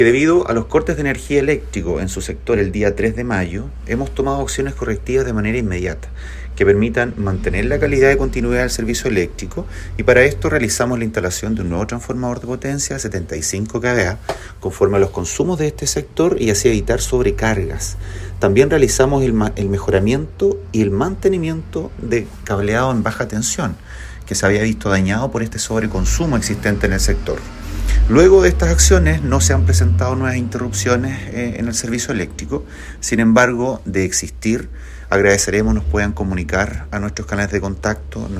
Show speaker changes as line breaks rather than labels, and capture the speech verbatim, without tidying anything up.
Debido a los cortes de energía eléctrico en su sector el día tres de mayo, hemos tomado acciones correctivas de manera inmediata que permitan mantener la calidad de continuidad del servicio eléctrico, y para esto realizamos la instalación de un nuevo transformador de potencia de setenta y cinco kilovoltios conforme a los consumos de este sector y así evitar sobrecargas. También realizamos el, ma- el mejoramiento y el mantenimiento de cableado en baja tensión que se había visto dañado por este sobreconsumo existente en el sector. Luego de estas acciones no se han presentado nuevas interrupciones eh, en el servicio eléctrico. Sin embargo, de existir, agradeceremos nos puedan comunicar a nuestros canales de contacto,